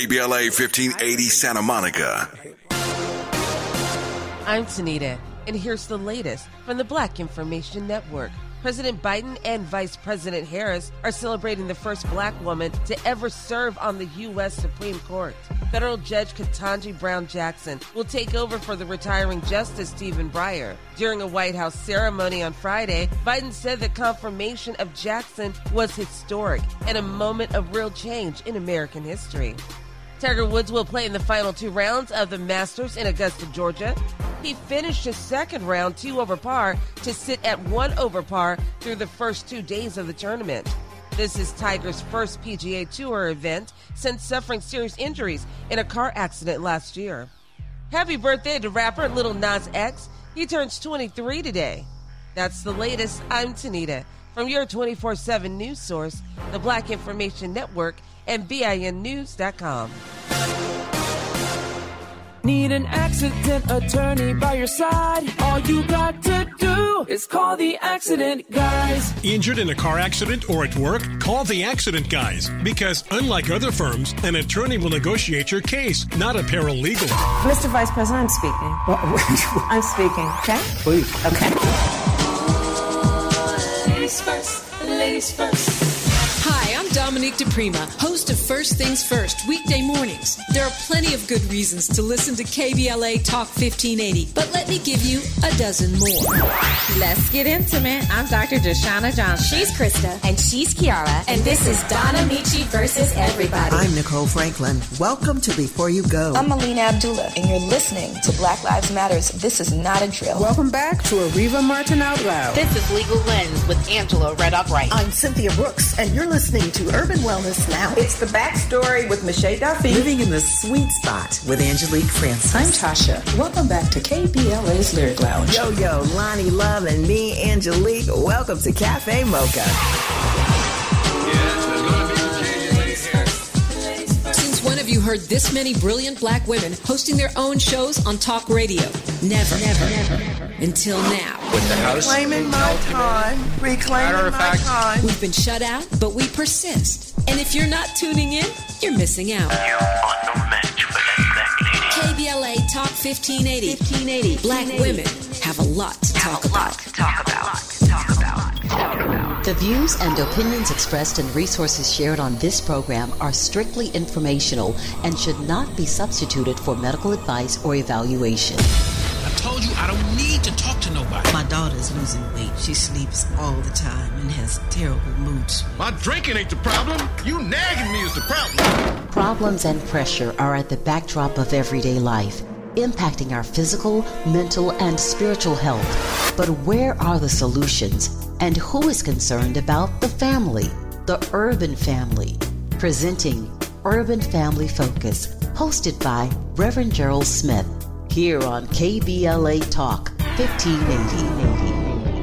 KBLA 1580 Santa Monica. I'm Tanita, and here's the latest from the Black Information Network. President Biden and Vice President Harris are celebrating the first black woman to ever serve on the U.S. Supreme Court. Federal Judge Ketanji Brown Jackson will take over for the retiring Justice Stephen Breyer. During a White House ceremony on Friday, Biden said the confirmation of Jackson was historic and a moment of real change in American history. Tiger Woods will play in the final two rounds of the Masters in Augusta, Georgia. He finished his second round 2 over par to sit at 1 over par through the first 2 days of the tournament. This is Tiger's first PGA Tour event since suffering serious injuries in a car accident last year. Happy birthday to rapper Lil Nas X. He turns 23 today. That's the latest. I'm Tanita from your 24/7 news source, the Black Information Network, and BINnews.com. Need an accident attorney by your side? All you got to do is call the Accident Guys. Injured in a car accident or at work? Call the Accident Guys. Because unlike other firms, an attorney will negotiate your case, not a paralegal. Mr. Vice President, I'm speaking. I'm speaking, okay? Please. Okay. Ladies first, ladies first. Hi, I'm Dominique DePrima, host of First Things First, weekday mornings. There are plenty of good reasons to listen to KBLA Talk 1580, but let me give you a dozen more. Let's get intimate. I'm Dr. Deshauna Johnson. She's Krista. And she's Kiara. And this is Donna Michi versus everybody. I'm Nicole Franklin. Welcome to Before You Go. I'm Melina Abdullah, and you're listening to Black Lives Matters. This is not a drill. Welcome back to Ariva Martin Out Loud. This is Legal Lens with Angela Red Upright. I'm Cynthia Brooks, and you're listening to Urban Wellness Now. It's The Backstory with Michelle Duffy. Living in the Sweet Spot with Angelique Francis. I'm Tasha. Welcome back to KBLA's Lyric Lounge. Yo, Lonnie Love and me, Angelique. Welcome to Cafe Mocha. Since when have you heard this many brilliant black women hosting their own shows on talk radio? Never. Until now. With the house. Reclaiming my time. We've been shut out, but we persist. And if you're not tuning in, you're missing out. You are no match for that black lady. KBLA Talk 1580. Black women have a lot to talk about. The views and opinions expressed and resources shared on this program are strictly informational and should not be substituted for medical advice or evaluation. I told you I don't need to talk to nobody. My daughter's losing weight. She sleeps all the time and has terrible mood swings. My drinking ain't the problem. You nagging me is the problem. Problems and pressure are at the backdrop of everyday life, impacting our physical, mental, and spiritual health. But where are the solutions? And who is concerned about the family? The urban family. Presenting Urban Family Focus, hosted by Reverend Gerald Smith, here on KBLA Talk 1580.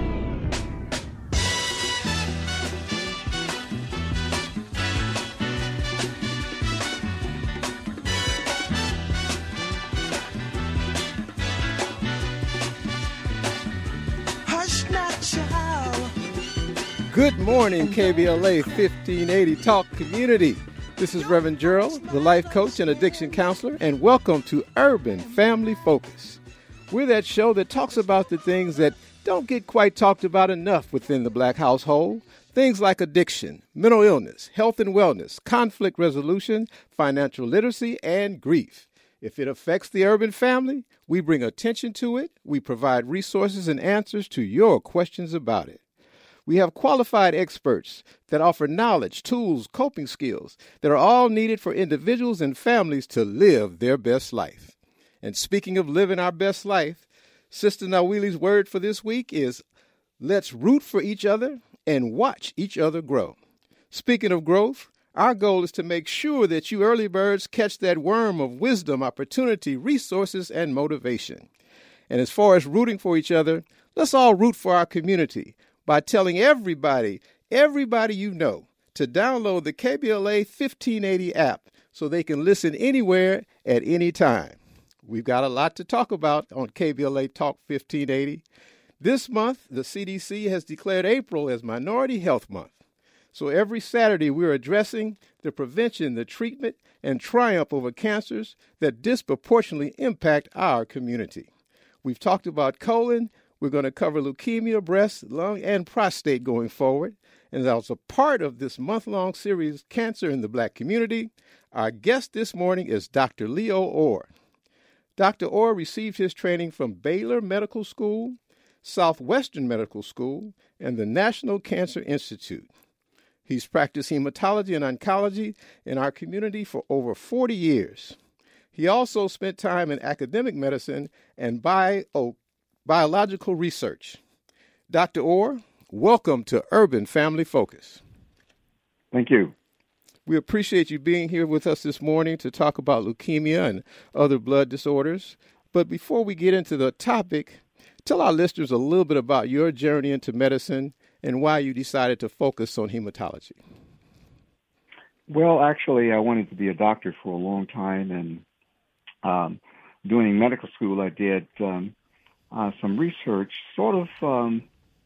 Good morning, KBLA 1580 Talk Community. This is Reverend Gerald, the life coach and addiction counselor, and welcome to Urban Family Focus. We're that show that talks about the things that don't get quite talked about enough within the black household. Things like addiction, mental illness, health and wellness, conflict resolution, financial literacy, and grief. If it affects the urban family, we bring attention to it. We provide resources and answers to your questions about it. We have qualified experts that offer knowledge, tools, coping skills that are all needed for individuals and families to live their best life. And speaking of living our best life, Sister Nawili's word for this week is, let's root for each other and watch each other grow. Speaking of growth, our goal is to make sure that you early birds catch that worm of wisdom, opportunity, resources, and motivation. And as far as rooting for each other, let's all root for our community by telling everybody you know, to download the KBLA 1580 app so they can listen anywhere at any time. We've got a lot to talk about on KBLA Talk 1580. This month, the CDC has declared April as Minority Health Month. So every Saturday, we're addressing the prevention, the treatment, and triumph over cancers that disproportionately impact our community. We've talked about colon. We're going to cover leukemia, breast, lung, and prostate going forward. And as a part of this month-long series, Cancer in the Black Community, our guest this morning is Dr. Leo Orr. Dr. Orr received his training from Baylor Medical School, Southwestern Medical School, and the National Cancer Institute. He's practiced hematology and oncology in our community for over 40 years. He also spent time in academic medicine and biological research. Dr. Orr, welcome to Urban Family Focus. Thank you. We appreciate you being here with us this morning to talk about leukemia and other blood disorders. But before we get into the topic, tell our listeners a little bit about your journey into medicine and why you decided to focus on hematology. Well, actually, I wanted to be a doctor for a long time, and during medical school, I did some research, sort of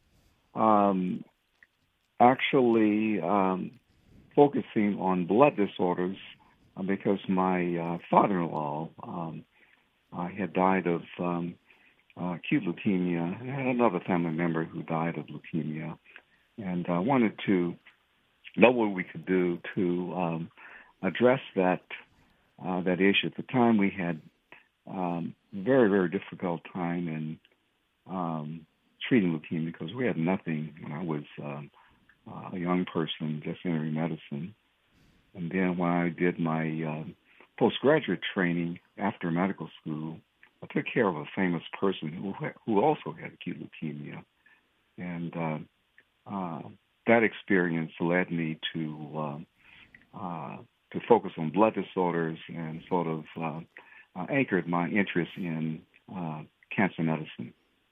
focusing on blood disorders because my father-in-law had died of acute leukemia, and I had another family member who died of leukemia, and I wanted to know what we could do to address that issue. At the time, we had very, very difficult time in treating leukemia because we had nothing when I was a young person just entering medicine. And then when I did my postgraduate training after medical school, I took care of a famous person who also had acute leukemia. And that experience led me to focus on blood disorders and sort of anchored my interest in cancer medicine.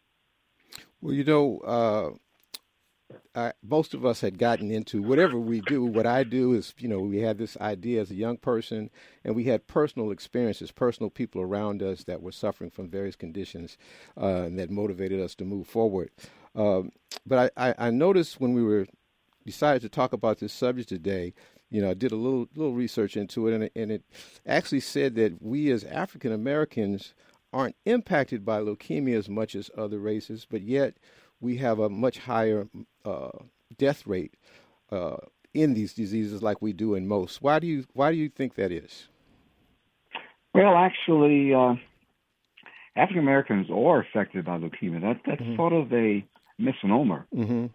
Well, most of us had gotten into whatever we do. What I do is, we had this idea as a young person, and we had personal experiences, personal people around us that were suffering from various conditions, and that motivated us to move forward. But I noticed when we decided to talk about this subject today, I did a little research into it, and it actually said that we as African Americans aren't impacted by leukemia as much as other races, but yet we have a much higher death rate in these diseases like we do in most. Why do you think that is? Well, actually, African Americans are affected by leukemia. That's sort of a misnomer.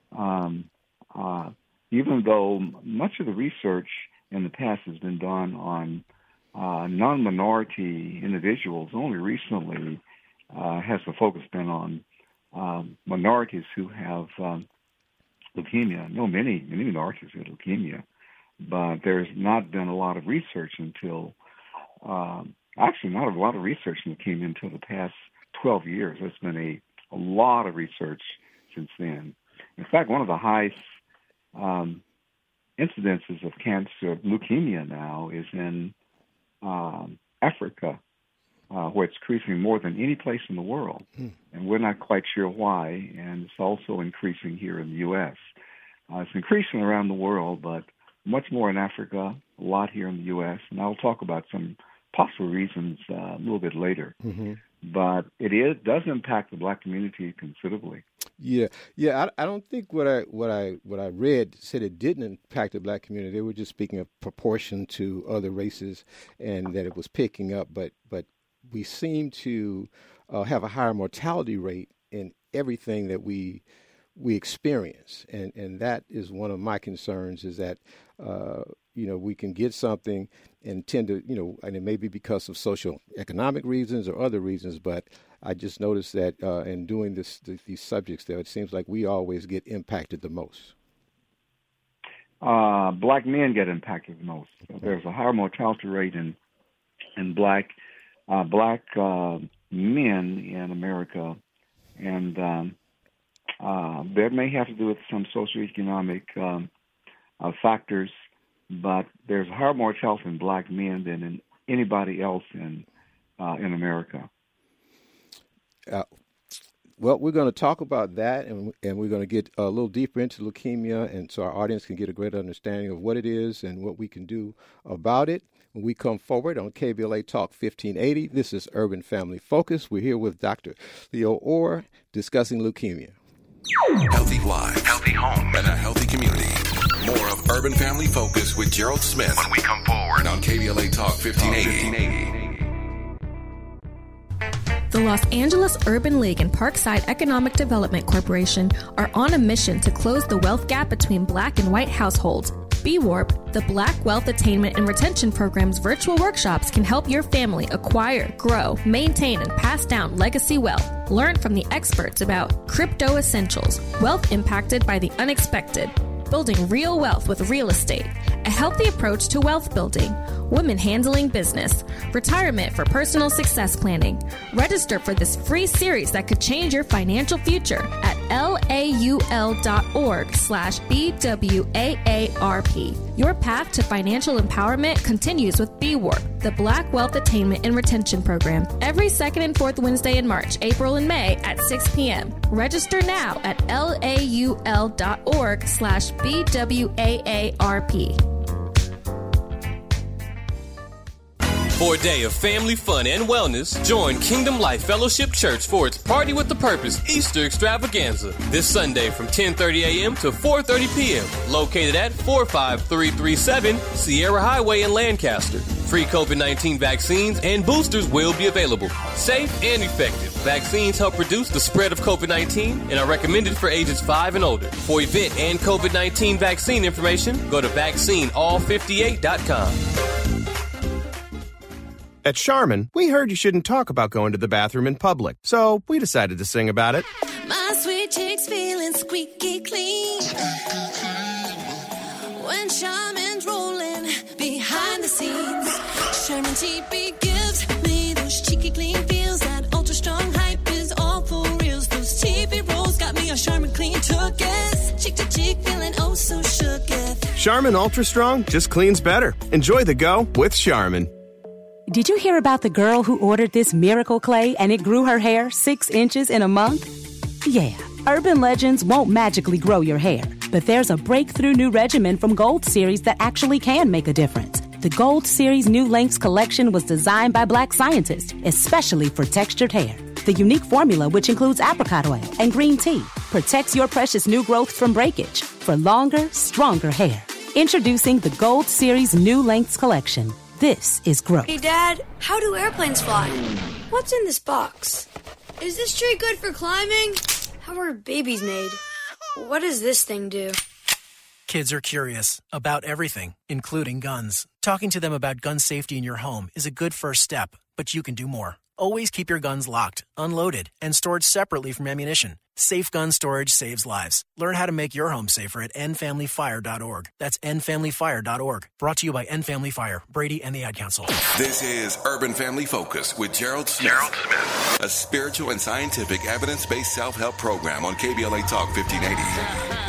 Even though much of the research in the past has been done on non-minority individuals, only recently has the focus been on minorities who have leukemia. I know many minorities have leukemia, but there's not been a lot of research until, actually not a lot of research in leukemia until the past 12 years. There's been a lot of research since then. In fact, one of the highest incidences of cancer, leukemia now, is in Africa, where it's increasing more than any place in the world. And we're not quite sure why, and it's also increasing here in the U.S. It's increasing around the world, but much more in Africa, a lot here in the U.S., and I'll talk about some possible reasons a little bit later. But it does impact the Black community considerably. Yeah. I don't think what I read said it didn't impact the Black community. They were just speaking of proportion to other races, and that it was picking up. But we seem to have a higher mortality rate in everything that we experience, and that is one of my concerns. Is that we can get something and tend to, and it may be because of social economic reasons or other reasons, but I just noticed that in doing these subjects there, it seems like we always get impacted the most. Black men get impacted the most. Okay. There's a higher mortality rate in black men in America, and that may have to do with some socioeconomic factors, but there's a higher mortality in black men than in anybody else in America. Well, we're going to talk about that, and we're going to get a little deeper into leukemia, and so our audience can get a greater understanding of what it is and what we can do about it. When we come forward on KBLA Talk 1580, this is Urban Family Focus. We're here with Dr. Leo Orr discussing leukemia. Healthy lives, healthy home, and a healthy community. More of Urban Family Focus with Gerald Smith when we come forward on KBLA Talk 1580. The Los Angeles Urban League and Parkside Economic Development Corporation are on a mission to close the wealth gap between Black and white households. BWARP, the Black Wealth Attainment and Retention Program's virtual workshops can help your family acquire, grow, maintain, and pass down legacy wealth. Learn from the experts about crypto essentials, wealth impacted by the unexpected, building real wealth with real estate, a healthy approach to wealth building, women handling business, retirement for personal success planning. Register for this free series that could change your financial future at laul.org/BWAARP. Your path to financial empowerment continues with BWARP, the Black Wealth Attainment and Retention Program, every second and fourth Wednesday in March, April, and May at 6 p.m. Register now at laul.org/BWAARP. For a day of family fun and wellness, join Kingdom Life Fellowship Church for its Party with the Purpose Easter Extravaganza this Sunday from 10:30 a.m. to 4:30 p.m. located at 45337 Sierra Highway in Lancaster. Free COVID-19 vaccines and boosters will be available. Safe and effective. Vaccines help reduce the spread of COVID-19 and are recommended for ages 5 and older. For event and COVID-19 vaccine information, go to vaccineall58.com. At Charmin, we heard you shouldn't talk about going to the bathroom in public, so we decided to sing about it. My sweet cheeks feeling squeaky clean when Charmin's rolling behind the scenes. Charmin TP gives me those cheeky clean feels. That ultra strong hype is all for reals. Those TP rolls got me a Charmin clean took-es. Cheek to cheek feeling oh so shook-es. Charmin Ultra Strong just cleans better. Enjoy the go with Charmin. Did you hear about the girl who ordered this miracle clay and it grew her hair 6 inches in a month? Yeah, urban legends won't magically grow your hair, but there's a breakthrough new regimen from Gold Series that actually can make a difference. The Gold Series New Lengths collection was designed by Black scientists, especially for textured hair. The unique formula, which includes apricot oil and green tea, protects your precious new growth from breakage for longer, stronger hair. Introducing the Gold Series New Lengths collection. This is growth. Hey, Dad, how do airplanes fly? What's in this box? Is this tree good for climbing? How are babies made? What does this thing do? Kids are curious about everything, including guns. Talking to them about gun safety in your home is a good first step, but you can do more. Always keep your guns locked, unloaded, and stored separately from ammunition. Safe gun storage saves lives. Learn how to make your home safer at endfamilyfire.org. That's endfamilyfire.org. Brought to you by End Family Fire, Brady, and the Ad Council. This is Urban Family Focus with Gerald Smith. A spiritual and scientific evidence-based self-help program on KBLA Talk 1580.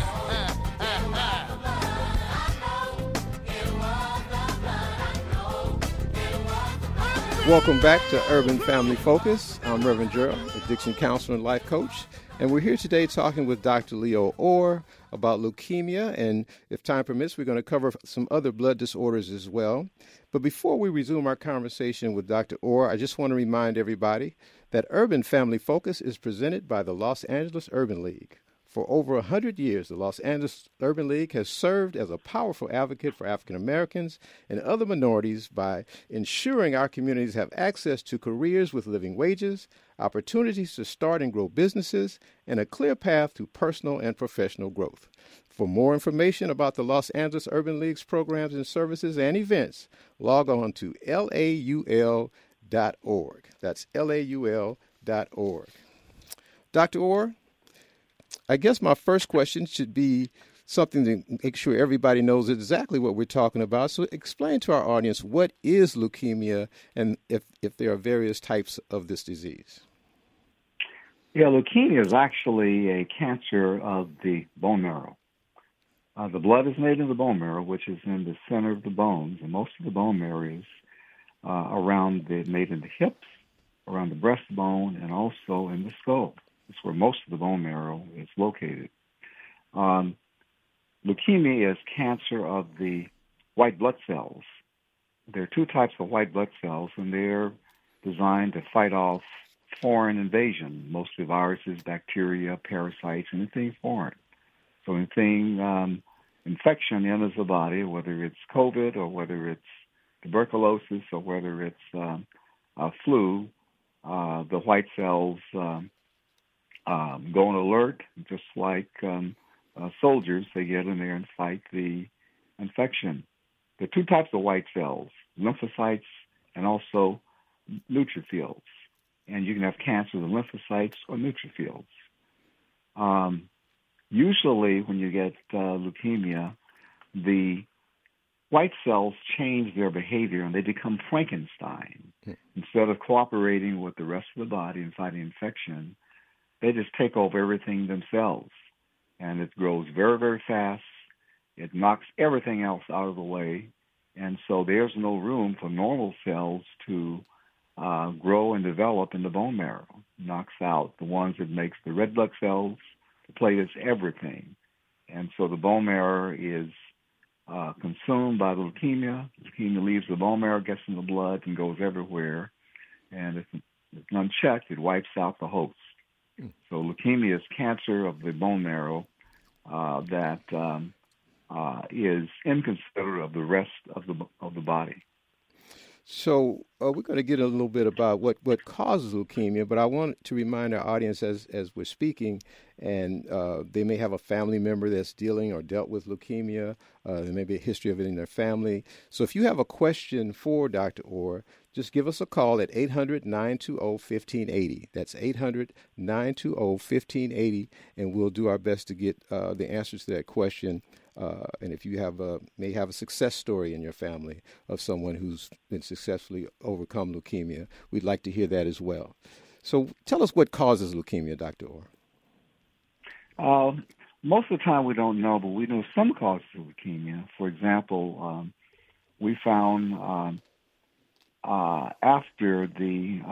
Welcome back to Urban Family Focus. I'm Reverend Gerald, addiction counselor and life coach. And we're here today talking with Dr. Leo Orr about leukemia. And if time permits, we're going to cover some other blood disorders as well. But before we resume our conversation with Dr. Orr, I just want to remind everybody that Urban Family Focus is presented by the Los Angeles Urban League. For over 100 years, the Los Angeles Urban League has served as a powerful advocate for African Americans and other minorities by ensuring our communities have access to careers with living wages, opportunities to start and grow businesses, and a clear path to personal and professional growth. For more information about the Los Angeles Urban League's programs and services and events, log on to laul.org. That's laul.org. Dr. Orr, I guess my first question should be something to make sure everybody knows exactly what we're talking about. So explain to our audience, what is leukemia and if there are various types of this disease? Yeah, leukemia is actually a cancer of the bone marrow. The blood is made in the bone marrow, which is in the center of the bones, and most of the bone marrow is made in the hips, around the breastbone, and also in the skull. It's where most of the bone marrow is located. Leukemia is cancer of the white blood cells. There are two types of white blood cells, and they're designed to fight off foreign invasion, mostly viruses, bacteria, parasites, anything foreign. So anything infection enters the body, whether it's COVID or whether it's tuberculosis or whether it's flu, the white cells go on alert, just like soldiers. They get in there and fight the infection. There are two types of white cells, lymphocytes and also neutrophils. And you can have cancer of the lymphocytes or neutrophils. Usually when you get leukemia, the white cells change their behavior and they become Frankenstein. Instead of cooperating with the rest of the body and fighting infection, they just take over everything themselves. And it grows very, very fast. It knocks everything else out of the way. And so there's no room for normal cells to grow and develop in the bone marrow. It knocks out the ones that makes the red blood cells, the platelets, everything. And so the bone marrow is consumed by the leukemia. Leukemia leaves the bone marrow, gets in the blood, and goes everywhere. And if it's unchecked, it wipes out the host. So leukemia is cancer of the bone marrow that is inconsiderate of the rest of the body. So we're going to get a little bit about what causes leukemia, but I want to remind our audience as we're speaking, and they may have a family member that's dealing or dealt with leukemia. There may be a history of it in their family. So if you have a question for Dr. Orr, just give us a call at 800-920-1580. That's 800-920-1580, and we'll do our best to get the answers to that question. And if you may have a success story in your family of someone who's been successfully overcome leukemia, we'd like to hear that as well. So tell us what causes leukemia, Dr. Orr. Most of the time we don't know, but we know some causes of leukemia. For example, we found after the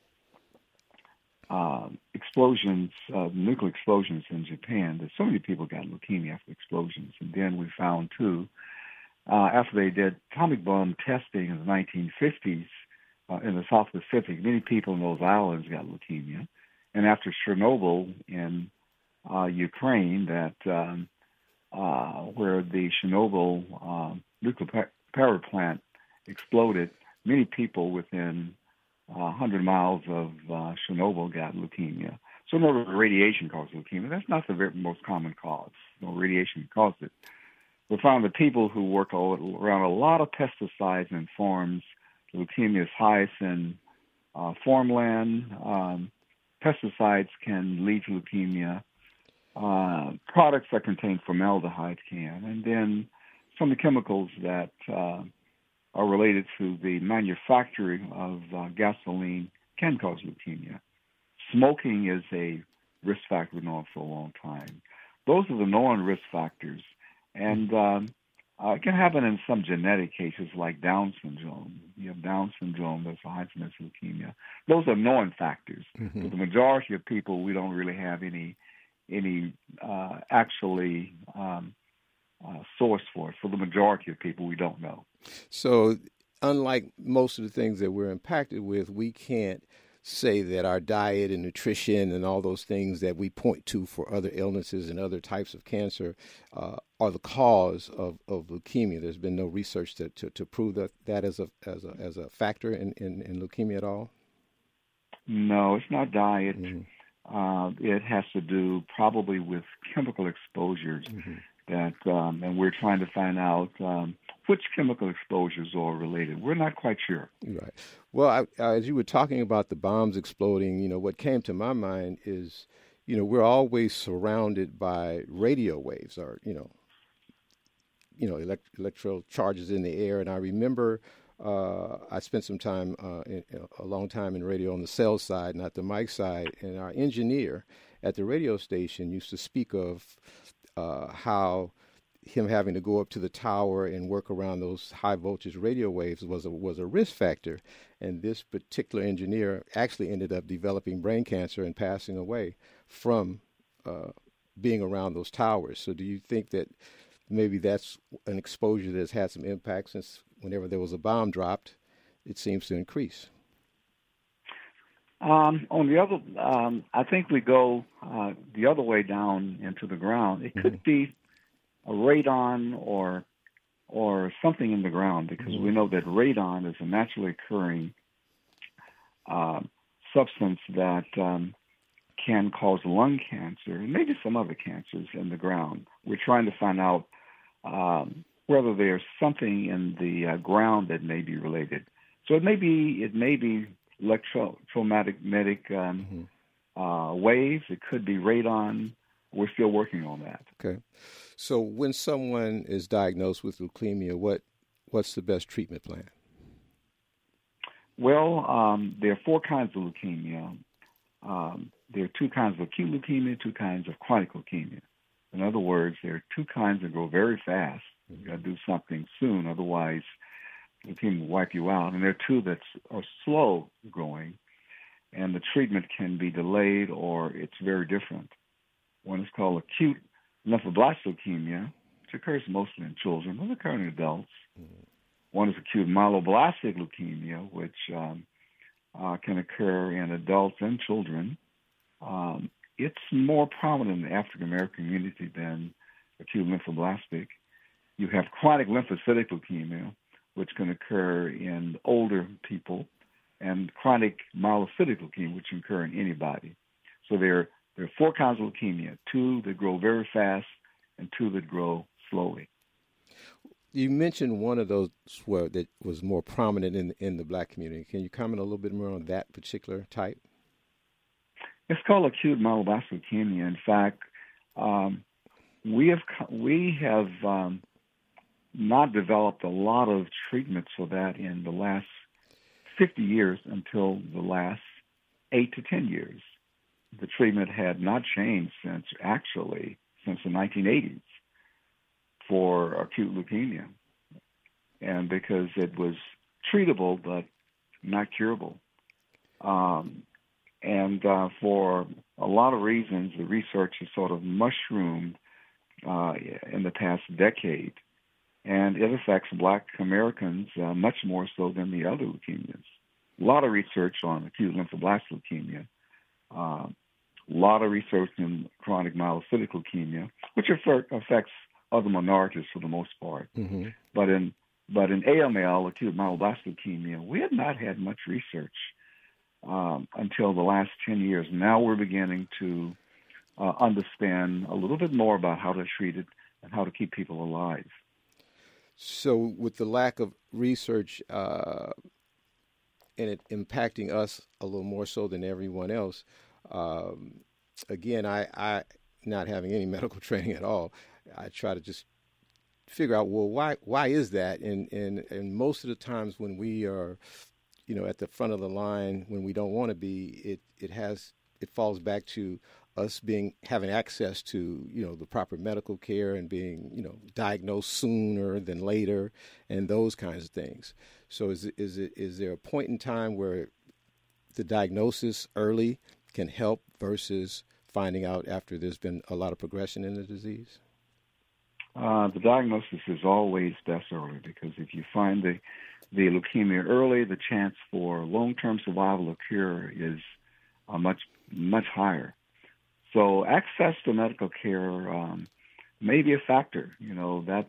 explosions, nuclear explosions in Japan, that so many people got leukemia after explosions. And then we found, too, after they did atomic bomb testing in the 1950s in the South Pacific, many people in those islands got leukemia. And after Chernobyl in Ukraine, where the Chernobyl nuclear power plant exploded, many people within 100 miles of Chernobyl got leukemia. So in other words, radiation caused leukemia. That's not the most common cause. Radiation caused it. We found that people who work around a lot of pesticides and farms, leukemia is highest in farmland. Pesticides can lead to leukemia. Products that contain formaldehyde can. And then some of the chemicals that are related to the manufacturing of gasoline can cause leukemia. Smoking is a risk factor we've known for a long time. Those are the known risk factors. And it can happen in some genetic cases like Down syndrome. You have Down syndrome, that's a high incidence of leukemia. Those are known factors. Mm-hmm. For the majority of people, we don't really have any actually source for it. For the majority of people, we don't know. So unlike most of the things that we're impacted with, we can't say that our diet and nutrition and all those things that we point to for other illnesses and other types of cancer are the cause of leukemia. There's been no research to prove that as a factor in leukemia at all? No, it's not diet. Mm-hmm. It has to do probably with chemical exposures. Mm-hmm. And we're trying to find out which chemical exposures are related. We're not quite sure. Right. Well, as you were talking about the bombs exploding, what came to my mind is, we're always surrounded by radio waves or, electrical charges in the air. And I remember I spent some time, a long time in radio on the sales side, not the mic side. And our engineer at the radio station used to speak of how him having to go up to the tower and work around those high voltage radio waves was a risk factor. And this particular engineer actually ended up developing brain cancer and passing away from being around those towers. So do you think that maybe that's an exposure that's had some impact, since whenever there was a bomb dropped, it seems to increase? On the other, I think we go the other way down into the ground. It could be a radon or something in the ground, because we know that radon is a naturally occurring substance that can cause lung cancer and maybe some other cancers in the ground. We're trying to find out whether there's something in the ground that may be related. So it may be electromagnetic waves. It could be radon. We're still working on that. Okay. So when someone is diagnosed with leukemia, what's the best treatment plan? Well, there are 4 kinds of leukemia. There are 2 kinds of acute leukemia, 2 kinds of chronic leukemia. In other words, there are 2 kinds that grow very fast. You got to do something soon, otherwise leukemia will wipe you out. And there are 2 that are slow growing, and the treatment can be delayed or it's very different. One is called acute lymphoblastic leukemia, which occurs mostly in children, but occurs in adults. One is acute myeloblastic leukemia, which can occur in adults and children. It's more prominent in the African American community than acute lymphoblastic. You have chronic lymphocytic leukemia, which can occur in older people, and chronic myelocytic leukemia, which can occur in anybody. So there are 4 kinds of leukemia, 2 that grow very fast and 2 that grow slowly. You mentioned one of those that was more prominent in the black community. Can you comment a little bit more on that particular type? It's called acute myeloblastic leukemia. In fact, we have not developed a lot of treatments for that in the last 50 years until the last 8 to 10 years. The treatment had not changed since the 1980s for acute leukemia, and because it was treatable but not curable. And for a lot of reasons, the research has sort of mushroomed in the past decade, and it affects Black Americans much more so than the other leukemias. A lot of research on acute lymphoblastic leukemia, a lot of research in chronic myelocytic leukemia, which affects other minorities for the most part. Mm-hmm. But in AML, acute myeloblastic leukemia, we have not had much research until the last 10 years. Now we're beginning to understand a little bit more about how to treat it and how to keep people alive. So with the lack of research and it impacting us a little more so than everyone else, again, I not having any medical training at all, I try to just figure out, well, why is that? And most of the times when we are, at the front of the line, when we don't want to be, it falls back to us having access to, the proper medical care and being, diagnosed sooner than later and those kinds of things. So is there a point in time where the diagnosis early can help versus finding out after there's been a lot of progression in the disease? The diagnosis is always best early, because if you find the leukemia early, the chance for long-term survival or cure is much, much higher. So access to medical care may be a factor. There's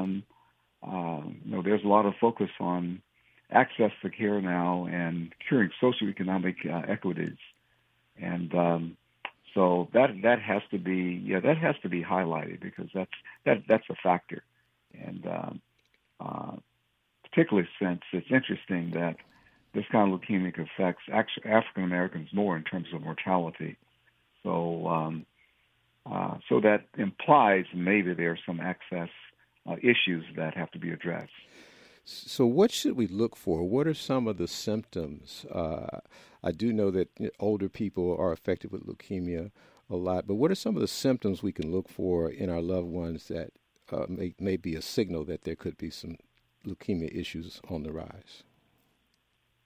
a lot of focus on access to care now and curing socioeconomic equities, and so that has to be highlighted, because that's a factor, and particularly since it's interesting that this kind of leukemia affects African Americans more in terms of mortality. So that implies maybe there are some access issues that have to be addressed. So what should we look for? What are some of the symptoms? I do know that older people are affected with leukemia a lot, but what are some of the symptoms we can look for in our loved ones that may be a signal that there could be some leukemia issues on the rise?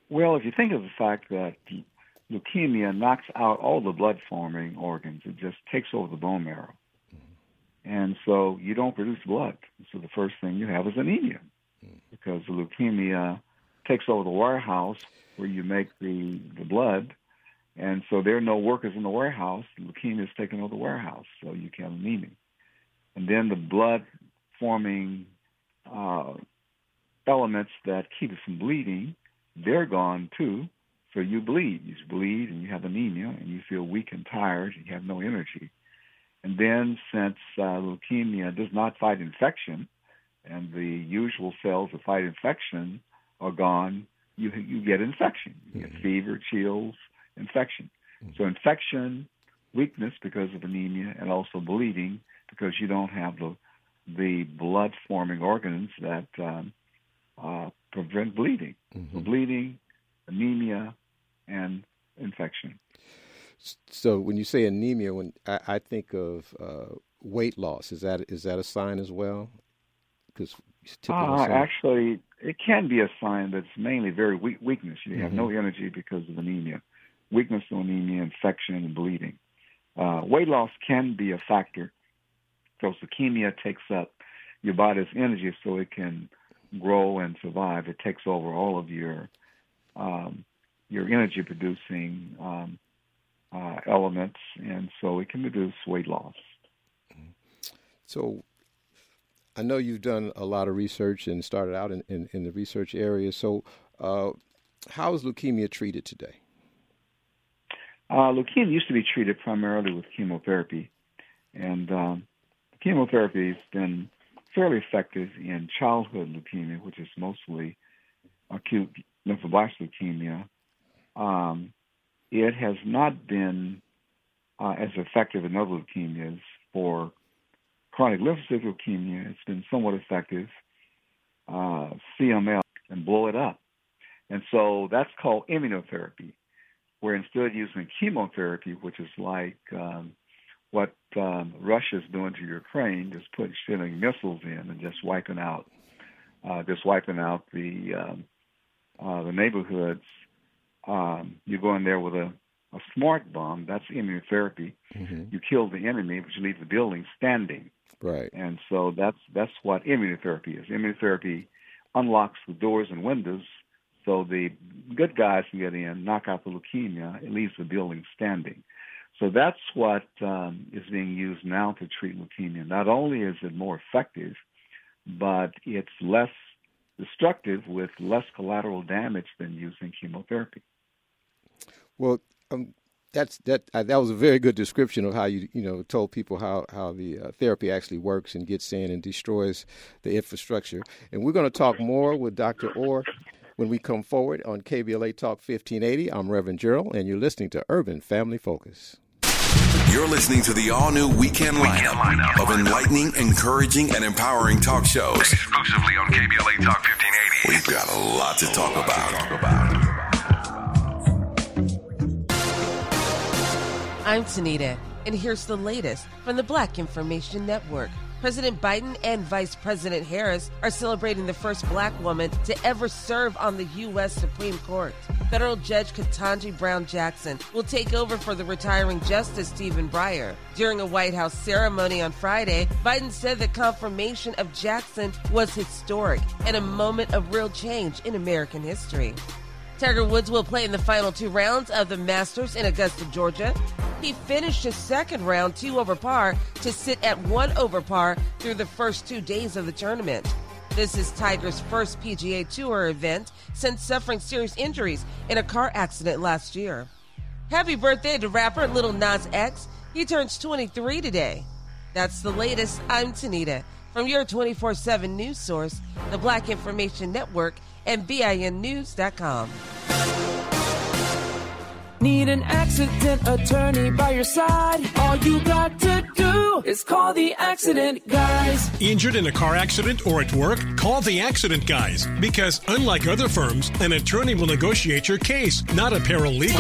Well, if you think of the fact that leukemia knocks out all the blood-forming organs, it just takes over the bone marrow. And so you don't produce blood. So the first thing you have is anemia, because the leukemia takes over the warehouse where you make the blood. And so there are no workers in the warehouse. Leukemia is taking over the warehouse, so you can have anemia. And then the blood-forming elements that keep it from bleeding, they're gone too. So you bleed. You bleed and you have anemia and you feel weak and tired and you have no energy. And then since leukemia does not fight infection and the usual cells that fight infection are gone, you get infection. You get fever, chills, infection. So infection, weakness because of anemia, and also bleeding because you don't have the blood-forming organs that prevent bleeding. So bleeding, anemia, and infection. So when you say anemia, when I think of weight loss, is that a sign as well? Because actually, it can be a sign, but it's mainly very weakness. You have no energy because of anemia. Weakness to anemia, infection, and bleeding. Weight loss can be a factor because leukemia takes up your body's energy so it can grow and survive. It takes over all of your energy-producing elements, and so it can reduce weight loss. So I know you've done a lot of research and started out in the research area. So how is leukemia treated today? Leukemia used to be treated primarily with chemotherapy, and chemotherapy has been fairly effective in childhood leukemia, which is mostly acute lymphoblastic leukemia. It has not been as effective in other leukemias. For chronic lymphocytic leukemia, it's been somewhat effective. CML and blow it up. And so that's called immunotherapy, where instead of using chemotherapy, which is like what Russia's doing to Ukraine, just shooting missiles in and just wiping out the neighborhoods. You go in there with a smart bomb. That's immunotherapy. You kill the enemy, but you leave the building standing. Right. And so that's what immunotherapy is. Immunotherapy unlocks the doors and windows so the good guys can get in, knock out the leukemia. It leaves the building standing. So that's what is being used now to treat leukemia. Not only is it more effective, but it's less destructive with less collateral damage than using chemotherapy. Well, that was a very good description of how you told people how the therapy actually works and gets in and destroys the infrastructure. And we're going to talk more with Dr. Orr when we come forward on KBLA Talk 1580. I'm Reverend Gerald, and you're listening to Urban Family Focus. You're listening to the all-new weekend lineup of enlightening, encouraging, and empowering talk shows. Exclusively on KBLA Talk 1580. We've got a lot to talk about. I'm Tanita, and here's the latest from the Black Information Network. President Biden and Vice President Harris are celebrating the first black woman to ever serve on the U.S. Supreme Court. Federal Judge Ketanji Brown Jackson will take over for the retiring Justice Stephen Breyer. During a White House ceremony on Friday, Biden said the confirmation of Jackson was historic and a moment of real change in American history. Tiger Woods will play in the final 2 rounds of the Masters in Augusta, Georgia. He finished his second round 2 over par to sit at 1 over par through the first 2 days of the tournament. This is Tiger's first PGA Tour event since suffering serious injuries in a car accident last year. Happy birthday to rapper Lil Nas X. He turns 23 today. That's the latest. I'm Tanita from your 24/7 news source, the Black Information Network, and BINnews.com. Need an accident attorney by your side? All you got to do do is call the Accident Guys. Injured in a car accident or at work? Call the Accident Guys. Because unlike other firms, an attorney will negotiate your case, not a paralegal.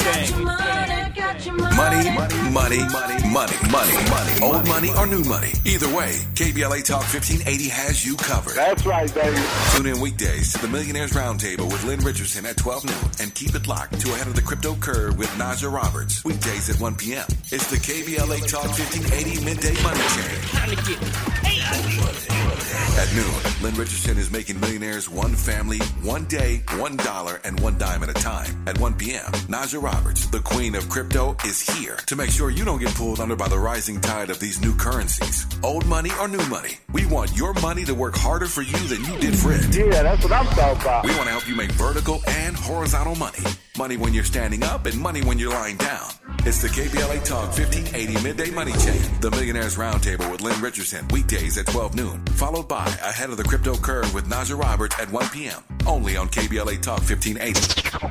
Money. Old money or new money. Either way, KBLA Talk 1580 has you covered. That's right, baby. Tune in weekdays to the Millionaires Roundtable with Lynn Richardson at 12 noon and keep it locked to Ahead of the Crypto Curve with Naja Roberts. Weekdays at 1 p.m. It's the KBLA Talk 1580 Midday Money Chain. At noon, Lynn Richardson is making millionaires one family, one day, $1 and $1 at a time. At 1 p.m., Naja Roberts, the queen of crypto, is here to make sure you don't get pulled under by the rising tide of these new currencies. Old money or new money, we want your money to work harder for you than you did for it. Yeah, that's what I'm talking about. We want to help you make vertical and horizontal money. Money when you're standing up and money when you're lying down. It's the KBLA Talk 1580 Midday Money Chain, the Millionaires Roundtable with Lynn Richardson, weekdays at 12 noon, followed by Ahead of the Crypto Curve with Naja Roberts at 1 p.m. Only on KBLA Talk 1580.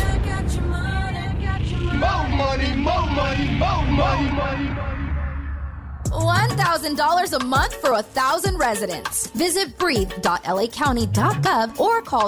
More money. $1,000 a month for 1,000 residents. Visit breathe.lacounty.gov or call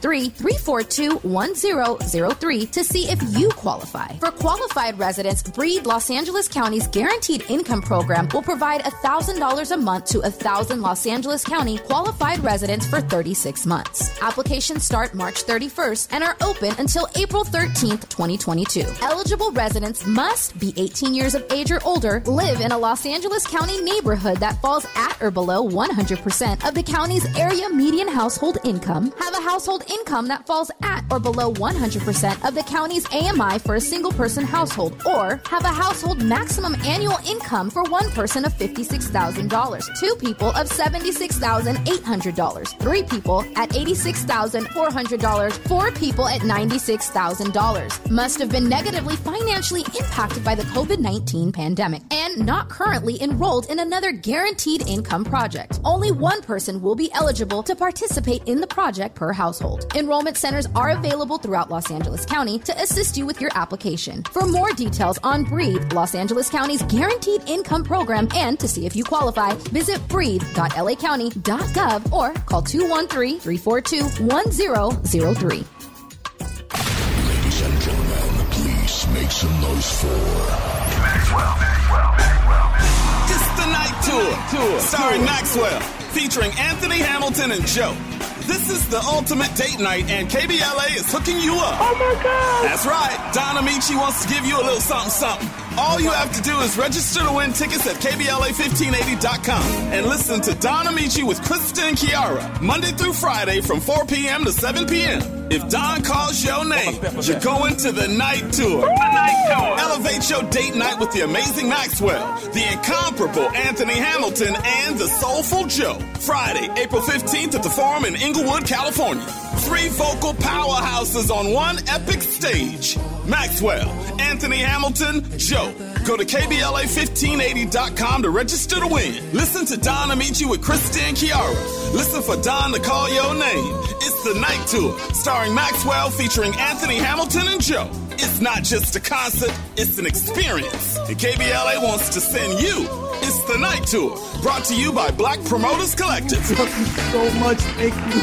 213-342-1003 to see if you qualify. For qualified residents, Breathe Los Angeles County's Guaranteed Income Program will provide $1,000 a month to 1,000 Los Angeles County qualified residents for 36 months. Applications start March 31st and are open until April 13th, 2022. Eligible residents must be 18 years of age or older, live in a Los Angeles County neighborhood that falls at or below 100% of the county's area median household income, have a household income that falls at or below 100% of the county's AMI for a single-person household, or have a household maximum annual income for one person of $56,000, two people of $76,800, three people at $86,400, four people at $96,000, must have been negatively financially impacted by the COVID-19 pandemic, and not currently enrolled in another guaranteed income project. Only one person will be eligible to participate in the project per household. Enrollment centers are available throughout Los Angeles County to assist you with your application. For more details on Breathe, Los Angeles County's Guaranteed Income Program, and to see if you qualify, visit breathe.lacounty.gov or call 213-342-1003. Ladies and gentlemen, please make some noise for Maxwell. It's the Night Tour, starring Maxwell, featuring Anthony Hamilton and Joe. This is the ultimate date night, and KBLA is hooking you up. Oh, my God. That's right. Don Amici wants to give you a little something. All you have to do is register to win tickets at KBLA1580.com and listen to Don Amici with Krista and Kiara, Monday through Friday from 4 p.m. to 7 p.m. If Don calls your name, you're going to the Night Tour. Elevate your date night with the amazing Maxwell, the incomparable Anthony Hamilton, and the soulful Joe. Friday, April 15th at the Forum in Inglewood, California. 3 vocal powerhouses on one epic stage. Maxwell, Anthony Hamilton, Joe. Go to KBLA1580.com to register to win. Listen to Don Amici with Krista and Kiara. Listen for Don to call your name. It's the Night Tour, starring Maxwell, featuring Anthony Hamilton and Joe. It's not just a concert, it's an experience. And KBLA wants to send you. It's the Night Tour, brought to you by Black Promoters Collective. Thank you so much. Thank you.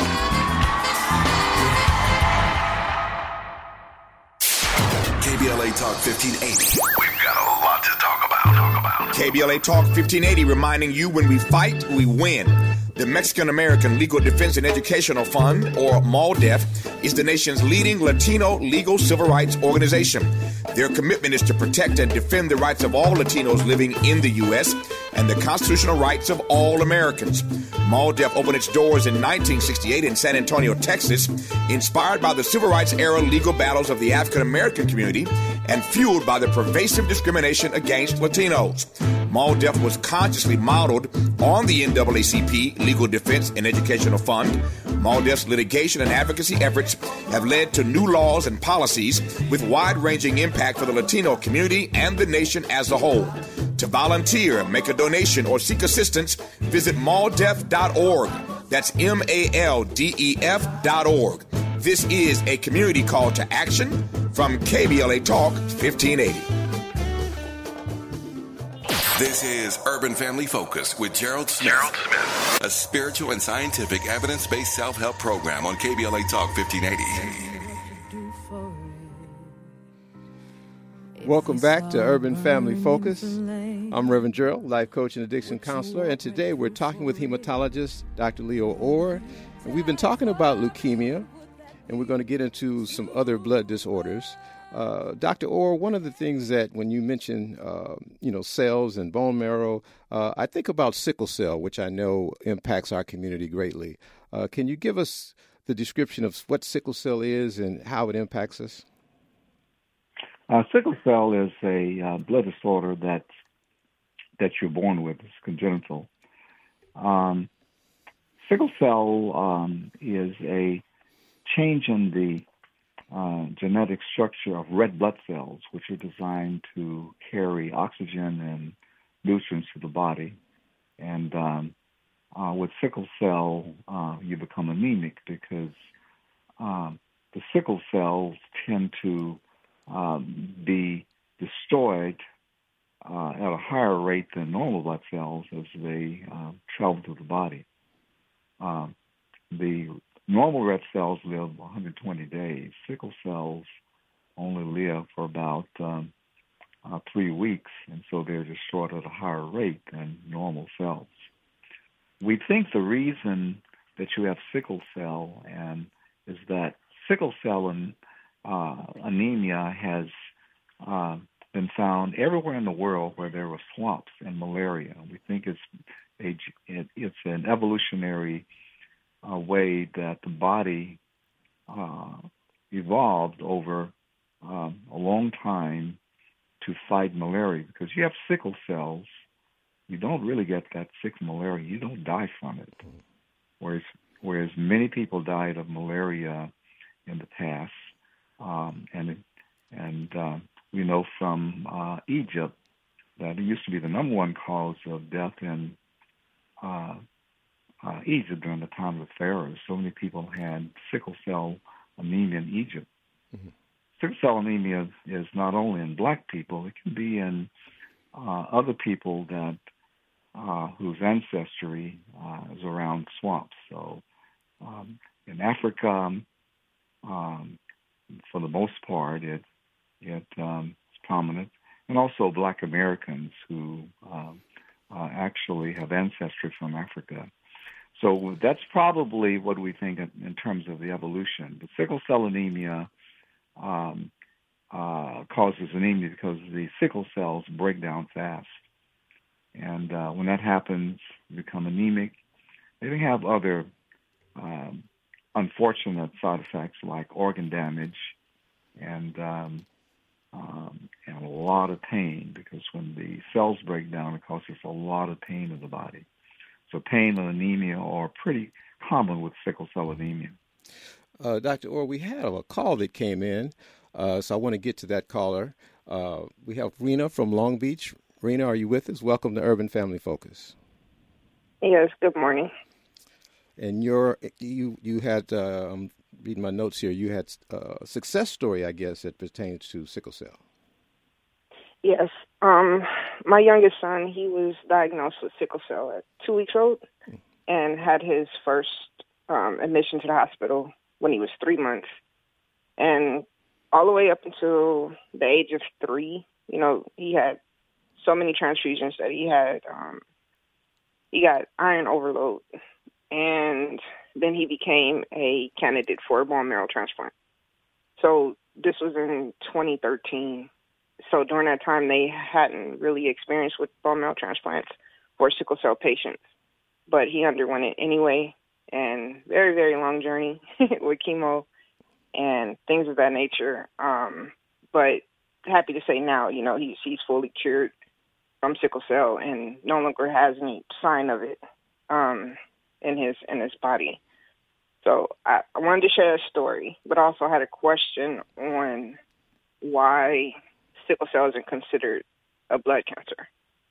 KBLA Talk 1580. We've got a lot to talk about. KBLA Talk 1580 reminding you, when we fight, we win. The Mexican American Legal Defense and Educational Fund, or MALDEF, is the nation's leading Latino legal civil rights organization. Their commitment is to protect and defend the rights of all Latinos living in the U.S. and the constitutional rights of all Americans. MALDEF opened its doors in 1968 in San Antonio, Texas, inspired by the civil rights era legal battles of the African American community and fueled by the pervasive discrimination against Latinos. MALDEF was consciously modeled on the NAACP Legal Defense and Educational Fund. MALDEF's litigation and advocacy efforts have led to new laws and policies with wide-ranging impact for the Latino community and the nation as a whole. To volunteer, make a donation, or seek assistance, visit maldef.org. That's MALDEF.org. This is a community call to action from KBLA Talk 1580. This is Urban Family Focus with Gerald Smith. A spiritual and scientific evidence-based self-help program on KBLA Talk 1580. Welcome back to Urban Family Focus. I'm Reverend Gerald, life coach and addiction counselor, and today we're talking with hematologist Dr. Leo Orr. And we've been talking about leukemia, and we're going to get into some other blood disorders. Dr. Orr, one of the things that when you mention, cells and bone marrow, I think about sickle cell, which I know impacts our community greatly. Can you give us the description of what sickle cell is and how it impacts us? Sickle cell is a blood disorder that you're born with. It's congenital. Sickle cell is a change in the genetic structure of red blood cells, which are designed to carry oxygen and nutrients to the body. And with sickle cell, you become anemic because the sickle cells tend to be destroyed at a higher rate than normal blood cells as they travel through the body. The normal red cells live 120 days. Sickle cells only live for about 3 weeks, and so they're destroyed at a higher rate than normal cells. We think the reason that you have sickle cell is that sickle cell anemia has been found everywhere in the world where there were swamps and malaria. We think it's an evolutionary way that the body evolved over a long time to fight malaria. Because you have sickle cells, you don't really get that sick malaria. You don't die from it. Whereas many people died of malaria in the past, and we know from Egypt that it used to be the number one cause of death in Egypt during the time of the pharaohs. So many people had sickle cell anemia in Egypt. Mm-hmm. Sickle cell anemia is not only in black people; it can be in other people that whose ancestry is around swamps. So in Africa, for the most part, it's prominent, and also Black Americans who actually have ancestry from Africa. So that's probably what we think in terms of the evolution. But sickle cell anemia causes anemia because the sickle cells break down fast. And when that happens, you become anemic. They can have other unfortunate side effects like organ damage and a lot of pain, because when the cells break down, it causes a lot of pain in the body. So pain and anemia are pretty common with sickle cell anemia. Dr. Orr, we had a call that came in, so I want to get to that caller. We have Rena from Long Beach. Rena, are you with us? Welcome to Urban Family Focus. Yes, good morning. And you had, I'm reading my notes here, you had a success story, I guess, that pertains to sickle cell. Yes. My youngest son, he was diagnosed with sickle cell at 2 weeks old and had his first admission to the hospital when he was 3 months. And all the way up until the age of 3, he had so many transfusions that he got iron overload. And then he became a candidate for a bone marrow transplant. So this was in 2013. So during that time, they hadn't really experienced with bone marrow transplants for sickle cell patients. But he underwent it anyway, and very, very long journey with chemo and things of that nature. But happy to say now, he's fully cured from sickle cell and no longer has any sign of it in his body. So I wanted to share a story, but also had a question on why sickle cell isn't considered a blood cancer.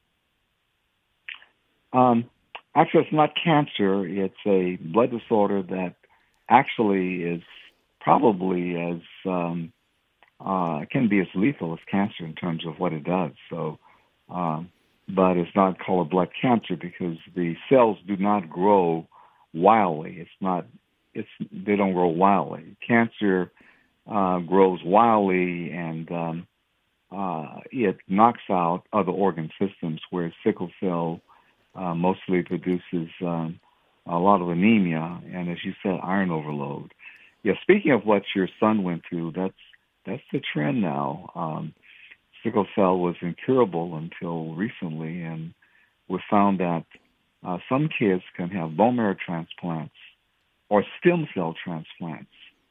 Actually, it's not cancer. It's a blood disorder that actually is probably as can be as lethal as cancer in terms of what it does. So but it's not called a blood cancer because the cells do not grow wildly. They don't grow wildly. Cancer grows wildly, and it knocks out other organ systems, whereas sickle cell mostly produces a lot of anemia and, as you said, iron overload. Yeah, speaking of what your son went through, that's the trend now. Sickle cell was incurable until recently, and we found that some kids can have bone marrow transplants or stem cell transplants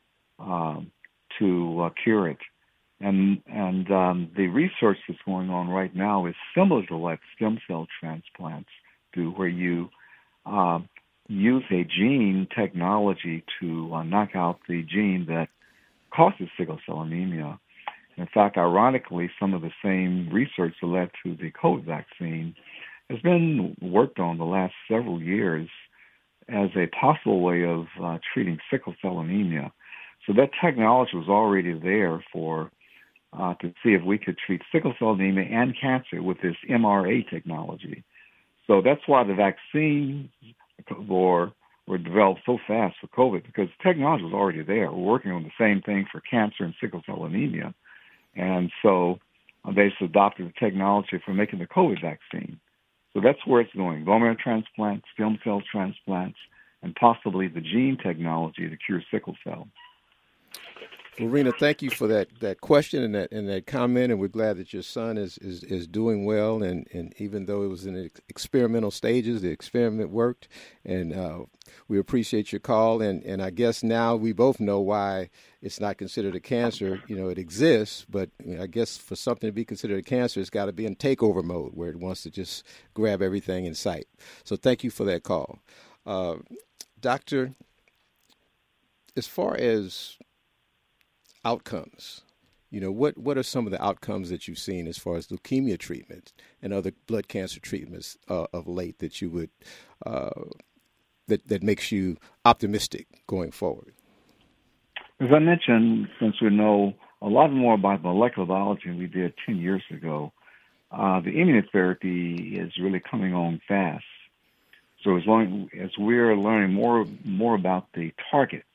to cure it. And the research that's going on right now is similar to what stem cell transplants do, where you use a gene technology to knock out the gene that causes sickle cell anemia. In fact, ironically, some of the same research that led to the COVID vaccine has been worked on the last several years as a possible way of treating sickle cell anemia. So that technology was already there for to see if we could treat sickle cell anemia and cancer with this mRNA technology. So that's why the vaccines were developed so fast for COVID, because the technology was already there. We're working on the same thing for cancer and sickle cell anemia. And so they adopted the technology for making the COVID vaccine. So that's where it's going: bone marrow transplants, stem cell transplants, and possibly the gene technology to cure sickle cell. Well, Rena, thank you for that question and that comment, and we're glad that your son is doing well. And even though it was in experimental stages, the experiment worked, and we appreciate your call. And I guess now we both know why it's not considered a cancer. You know, it exists, but I guess for something to be considered a cancer, it's got to be in takeover mode, where it wants to just grab everything in sight. So thank you for that call. Doctor, as far as outcomes, what are some of the outcomes that you've seen as far as leukemia treatments and other blood cancer treatments of late that you would that makes you optimistic going forward? As I mentioned, since we know a lot more about molecular biology than we did 10 years ago, the immunotherapy is really coming on fast. So as we're learning more about the targets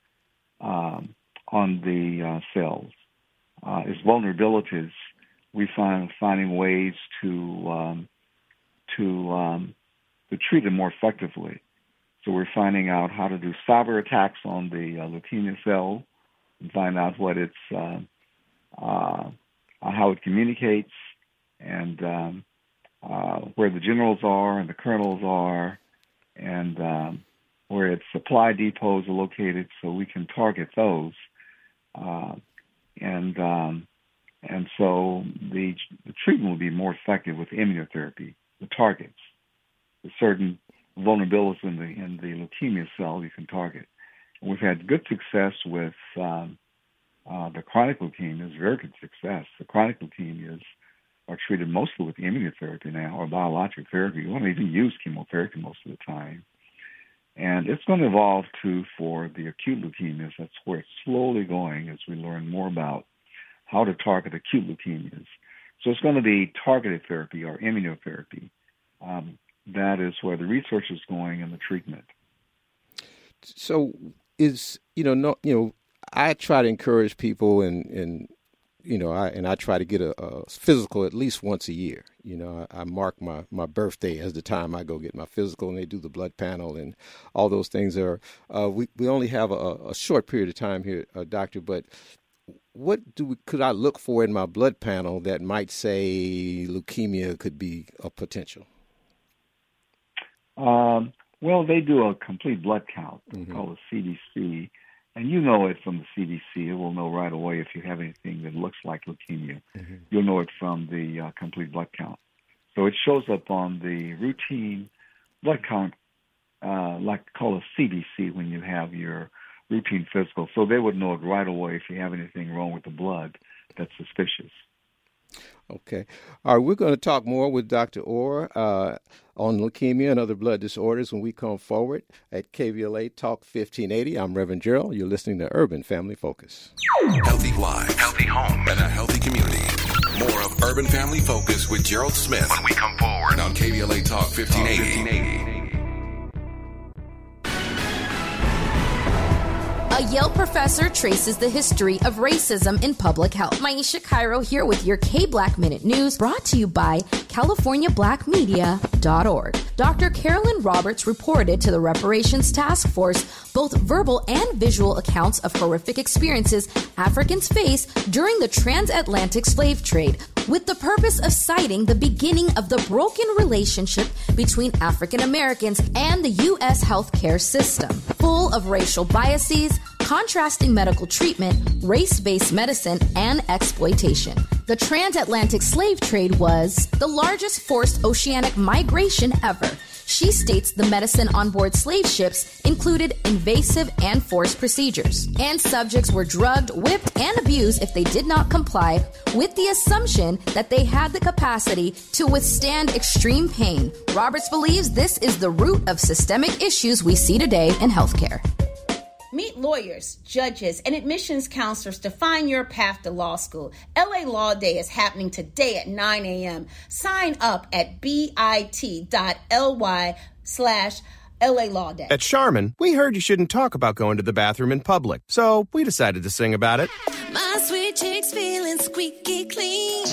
on the cells, its vulnerabilities, we finding ways to treat it more effectively. So we're finding out how to do cyber attacks on the leukemia cell and find out what it's how it communicates, and where the generals are and the colonels are, and where its supply depots are located, so we can target those. And so the treatment will be more effective with immunotherapy, the targets, the certain vulnerabilities in the leukemia cell you can target. And we've had good success with the chronic leukemias, very good success. The chronic leukemias are treated mostly with immunotherapy now, or biologic therapy. We don't even use chemotherapy most of the time. And it's going to evolve, too, for the acute leukemias. That's where it's slowly going as we learn more about how to target acute leukemias. So it's going to be targeted therapy or immunotherapy. That is where the research is going and the treatment. So I try to encourage people and I try to get a physical at least once a year. I mark my birthday as the time I go get my physical, and they do the blood panel and all those things. We only have a short period of time here, Doctor, but what could I look for in my blood panel that might say leukemia could be a potential? Well, they do a complete blood count called a CBC. And you know it from the CDC. It will know right away if you have anything that looks like leukemia. Mm-hmm. You'll know it from the complete blood count. So it shows up on the routine blood count, like called a CBC, when you have your routine physical. So they would know it right away if you have anything wrong with the blood that's suspicious. Okay. All right, we're going to talk more with Dr. Orr on leukemia and other blood disorders when we come forward at KBLA Talk 1580. I'm Reverend Gerald. You're listening to Urban Family Focus. Healthy lives, healthy home, and a healthy community. More of Urban Family Focus with Gerald Smith when we come forward on KBLA Talk 1580. A Yale professor traces the history of racism in public health. Maisha Cairo here with your K-Black Minute News, brought to you by CaliforniaBlackMedia.org. Dr. Carolyn Roberts reported to the Reparations Task Force both verbal and visual accounts of horrific experiences Africans face during the transatlantic slave trade, with the purpose of citing the beginning of the broken relationship between African Americans and the U.S. healthcare system, full of racial biases, contrasting medical treatment, race-based medicine, and exploitation. The transatlantic slave trade was the largest forced oceanic migration ever. She states the medicine on board slave ships included invasive and forced procedures, and subjects were drugged, whipped, and abused if they did not comply, with the assumption that they had the capacity to withstand extreme pain. Roberts believes this is the root of systemic issues we see today in healthcare. Meet lawyers, judges, and admissions counselors to find your path to law school. LA Law Day is happening today at 9 a.m. Sign up at bit.ly/LA Law Day. At Charmin, we heard you shouldn't talk about going to the bathroom in public, so we decided to sing about it. My sweet cheeks feeling squeaky clean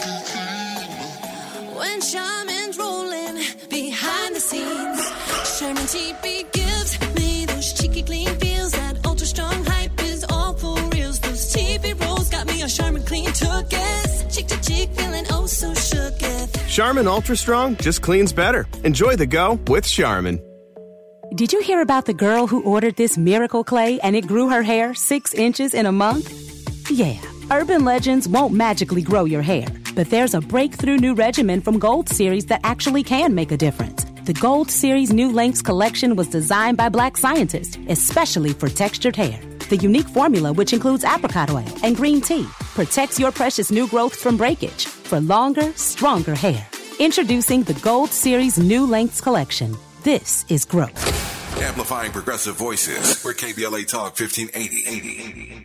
when Charmin's rolling behind the scenes. Charmin TP gives me those cheeky clean feels. That ultra strong hype is all for reals. Those TP rolls got me a Charmin clean tooketh. Cheek to cheek feeling oh so shooketh. Charmin Ultra Strong just cleans better. Enjoy the go with Charmin. Did you hear about the girl who ordered this miracle clay and it grew her hair 6 inches in a month? Yeah, urban legends won't magically grow your hair, but there's a breakthrough new regimen from Gold Series that actually can make a difference. The Gold Series New Lengths collection was designed by Black scientists, especially for textured hair. The unique formula, which includes apricot oil and green tea, protects your precious new growth from breakage for longer, stronger hair. Introducing the Gold Series New Lengths collection. This is growth. Amplifying progressive voices. We're KBLA Talk 1580.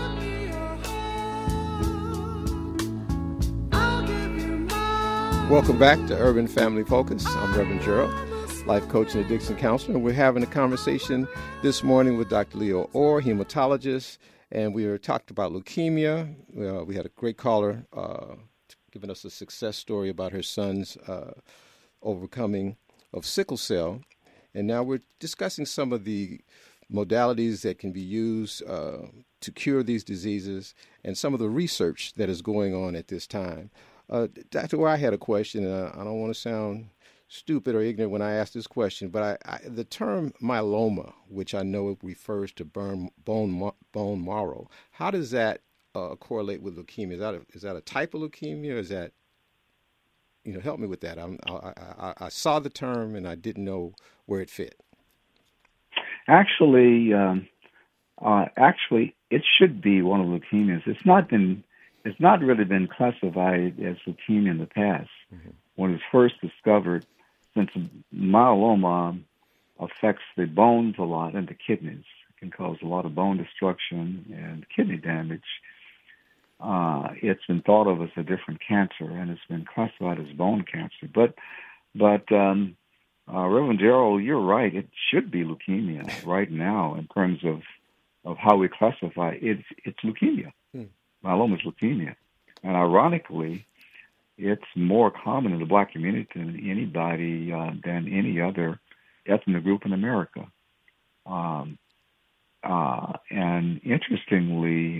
Welcome back to Urban Family Focus. I'm Reverend Gerald, life coach and addiction counselor. And we're having a conversation this morning with Dr. Leo Orr, hematologist, and we talked about leukemia. We had a great caller giving us a success story about her son's overcoming of sickle cell. And now we're discussing some of the modalities that can be used to cure these diseases and some of the research that is going on at this time. Dr. Orr, I had a question, and I don't want to sound stupid or ignorant when I ask this question, but the term myeloma, which I know refers to bone marrow, how does that correlate with leukemia? Is that a type of leukemia? Is that, help me with that. I saw the term, and I didn't know where it fit. Actually, it should be one of leukemias. It's not really been classified as leukemia in the past. Mm-hmm. When it was first discovered, since myeloma affects the bones a lot and the kidneys, it can cause a lot of bone destruction and kidney damage. It's been thought of as a different cancer, and it's been classified as bone cancer. But Reverend Gerald, you're right. It should be leukemia right now in terms of how we classify it. It's leukemia. Myeloma is leukemia. And ironically, it's more common in the Black community than any other ethnic group in America. And interestingly,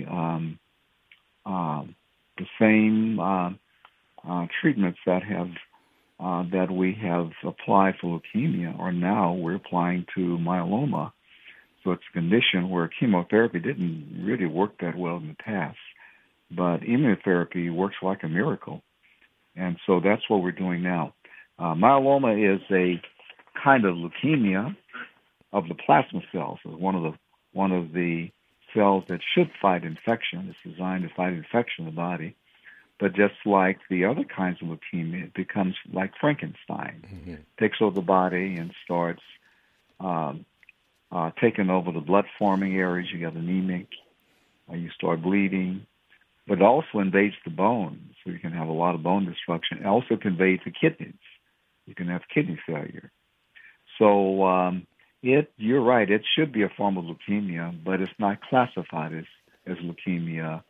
the same treatments that we have applied for leukemia we're applying to myeloma. So it's a condition where chemotherapy didn't really work that well in the past. But immunotherapy works like a miracle. And so that's what we're doing now. Myeloma is a kind of leukemia of the plasma cells. It's one of the cells that should fight infection. It's designed to fight infection in the body. But just like the other kinds of leukemia, it becomes like Frankenstein. Mm-hmm. Takes over the body and starts taking over the blood-forming areas. You get anemic. You start bleeding. But it also invades the bones. So you can have a lot of bone destruction. It also conveys to kidneys. You can have kidney failure. So you're right, it should be a form of leukemia, but it's not classified as leukemia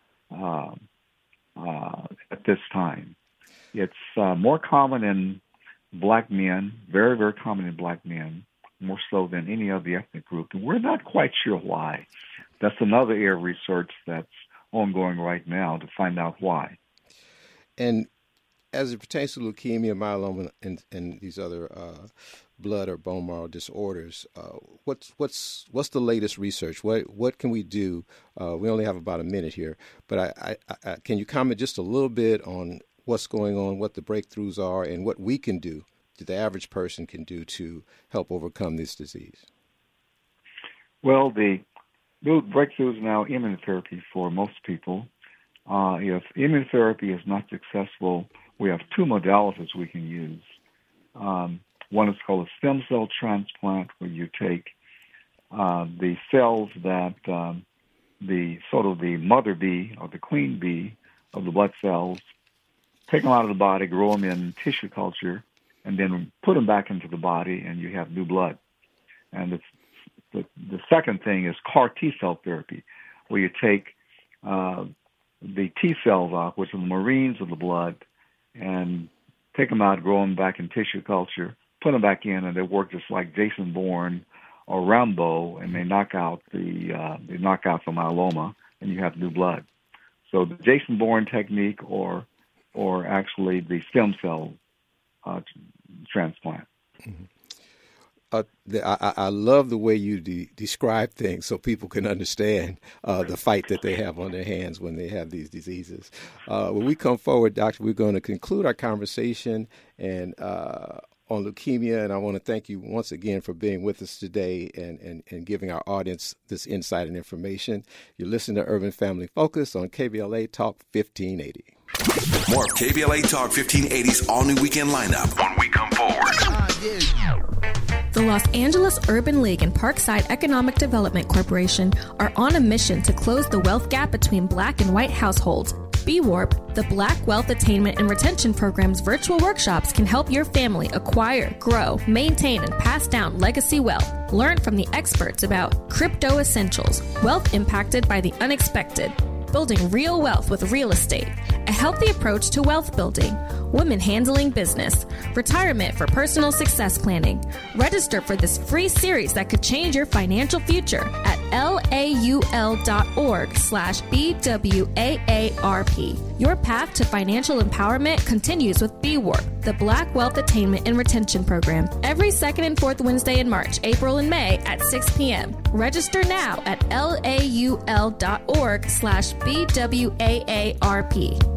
at this time. It's more common in black men, very, very common in black men, more so than any other ethnic group. And we're not quite sure why. That's another area of research that's ongoing right now to find out why. And as it pertains to leukemia, myeloma, and these other blood or bone marrow disorders, what's the latest research? What can we do? We only have about a minute here, but I can you comment just a little bit on what's going on, what the breakthroughs are, and what we can do, that the average person can do to help overcome this disease? Well, the breakthrough is now immunotherapy for most people. If immunotherapy is not successful, we have two modalities we can use. One is called a stem cell transplant, where you take the cells that the mother bee or the queen bee of the blood cells, take them out of the body, grow them in tissue culture, and then put them back into the body, and you have new blood. And the second thing is CAR T-cell therapy, where you take the T-cells out, which are the marines of the blood, and take them out, grow them back in tissue culture, put them back in, and they work just like Jason Bourne or Rambo, and they knock out the myeloma, and you have new blood. So the Jason Bourne technique, or actually the stem cell transplant. Mm-hmm. I love the way you describe things so people can understand the fight that they have on their hands when they have these diseases. When we come forward, Doctor, we're going to conclude our conversation on leukemia, and I want to thank you once again for being with us today and giving our audience this insight and information. You're listening to Urban Family Focus on KBLA Talk 1580. More of KBLA Talk 1580's all-new weekend lineup when we come forward. The Los Angeles Urban League and Parkside Economic Development Corporation are on a mission to close the wealth gap between black and white households. BWARP, the Black Wealth Attainment and Retention Program's virtual workshops can help your family acquire, grow, maintain, and pass down legacy wealth. Learn from the experts about crypto essentials, wealth impacted by the unexpected, building real wealth with real estate, a healthy approach to wealth building, women handling business, retirement for personal success planning. Register for this free series that could change your financial future at laul.org/BWAARP. Your path to financial empowerment continues with BWARP, the Black Wealth Attainment and Retention Program, every second and fourth Wednesday in March, April, and May at 6 p.m. Register now at laul.org/BWAARP.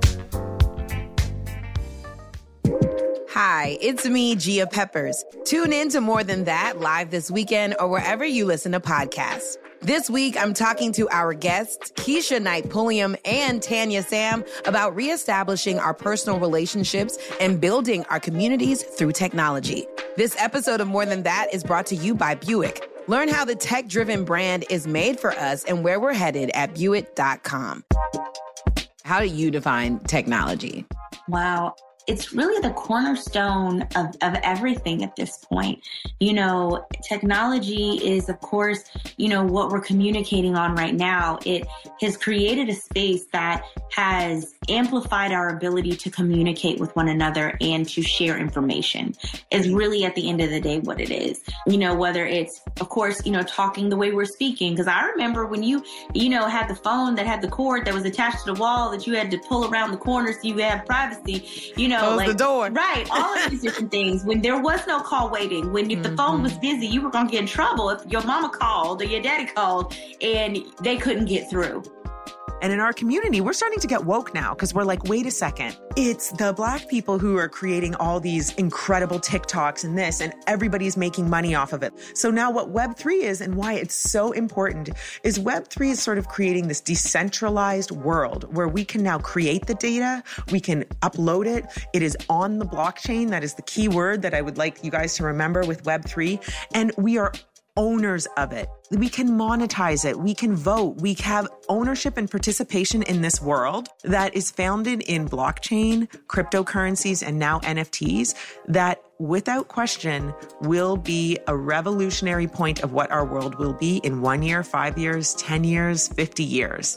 Hi, it's me, Gia Peppers. Tune in to More Than That live this weekend or wherever you listen to podcasts. This week, I'm talking to our guests, Keisha Knight Pulliam and Tanya Sam, about reestablishing our personal relationships and building our communities through technology. This episode of More Than That is brought to you by Buick. Learn how the tech-driven brand is made for us and where we're headed at Buick.com. How do you define technology? Wow. It's really the cornerstone of everything at this point. You know, technology is, of course, you know, what we're communicating on right now. It has created a space that has amplified our ability to communicate with one another and to share information is really at the end of the day what it is. You know, whether it's, of course, you know, talking the way we're speaking. Because I remember when you had the phone that had the cord that was attached to the wall that you had to pull around the corner so you had privacy, you know. Close the door. Right. All of these different things. When there was no call waiting, when if the phone was busy, you were going to get in trouble if your mama called or your daddy called and they couldn't get through. And in our community, we're starting to get woke now because we're like, wait a second. It's the Black people who are creating all these incredible TikToks and this, and everybody's making money off of it. So now what Web3 is and why it's so important is Web3 is sort of creating this decentralized world where we can now create the data, we can upload it. It is on the blockchain. That is the key word that I would like you guys to remember with Web3. And we are owners of it. We can monetize it. We can vote. We have ownership and participation in this world that is founded in blockchain, cryptocurrencies, and now NFTs that without question will be a revolutionary point of what our world will be in 1 year, 5 years, 10 years, 50 years.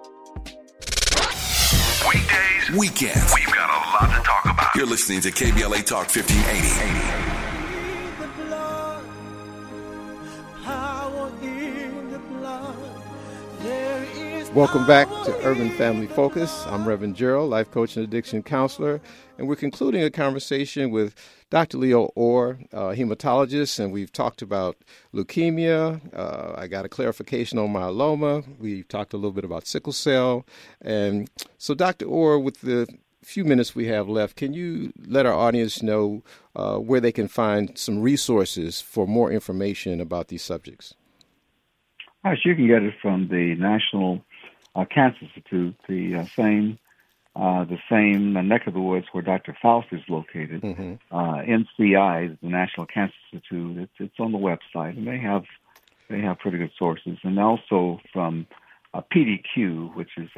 Weekdays, weekends, we've got a lot to talk about. You're listening to KBLA Talk 1580. Welcome back to Urban Family Focus. I'm Reverend Gerald, life coach and addiction counselor, and we're concluding a conversation with Dr. Leo Orr, hematologist, and we've talked about leukemia. I got a clarification on myeloma. We talked a little bit about sickle cell. And so, Dr. Orr, with the few minutes we have left, can you let our audience know where they can find some resources for more information about these subjects? Yes, you can get it from the National Cancer Institute, the same neck of the woods where Dr. Faust is located. Mm-hmm. NCI, the National Cancer Institute, it's on the website, and they have pretty good sources. And also from PDQ, which is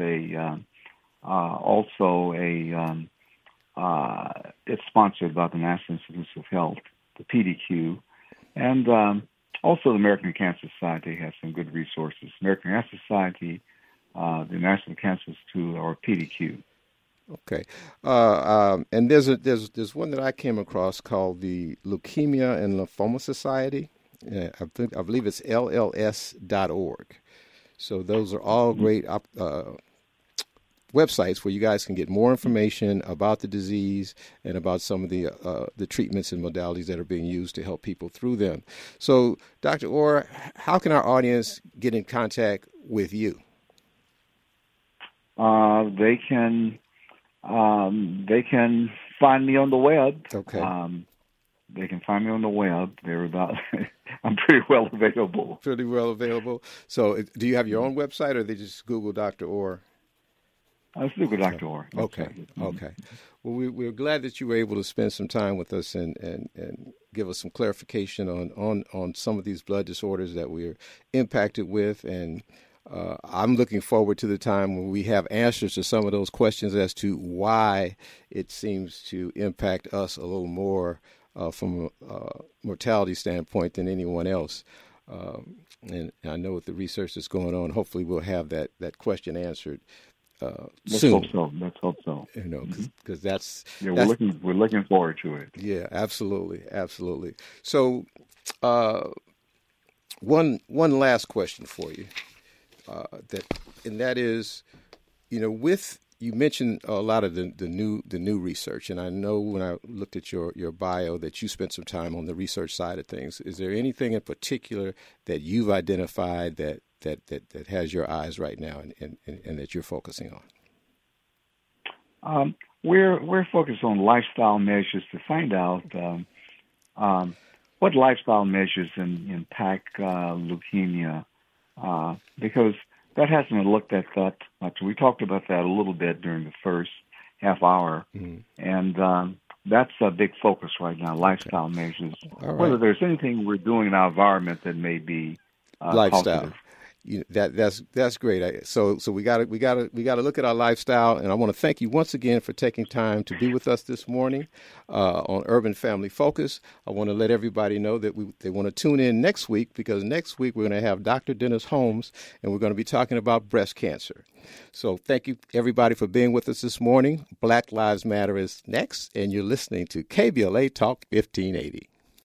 it's sponsored by the National Institutes of Health, the PDQ, and also the American Cancer Society has some good resources. American Cancer Society, the National Cancer Institute, or PDQ. Okay, and there's one that I came across called the Leukemia and Lymphoma Society. I believe it's LLS.org. So those are all great websites where you guys can get more information about the disease and about some of the treatments and modalities that are being used to help people through them. So, Dr. Orr, how can our audience get in contact with you? They can find me on the web. Okay. They can find me on the web. I'm pretty well available. Pretty well available. So, do you have your own website, or they just Google Dr. Orr? Let's Google Dr. Orr. Okay. Okay. Well, we're glad that you were able to spend some time with us and give us some clarification on some of these blood disorders that we're impacted with. And I'm looking forward to the time when we have answers to some of those questions as to why it seems to impact us a little more from a mortality standpoint than anyone else. And I know with the research that's going on, hopefully we'll have that question answered soon. Let's hope so. You know, because that's we're looking forward to it. Yeah, absolutely. So, one last question for you, that is, you mentioned a lot of the new research, and I know when I looked at your bio that you spent some time on the research side of things. Is there anything in particular that you've identified that has your eyes right now and that you're focusing on? We're focused on lifestyle measures to find out what lifestyle measures impact leukemia, because that hasn't been looked at that much. We talked about that a little bit during the first half hour, and that's a big focus right now, lifestyle measures. Right. Whether there's anything we're doing in our environment that may be lifestyle. Positive. That's great. So we got to look at our lifestyle, and I want to thank you once again for taking time to be with us this morning on Urban Family Focus. I want to let everybody know that they want to tune in next week, because next week we're going to have Dr. Dennis Holmes, and we're going to be talking about breast cancer. So thank you everybody for being with us this morning. Black Lives Matter is next, and you're listening to KBLA Talk 1580.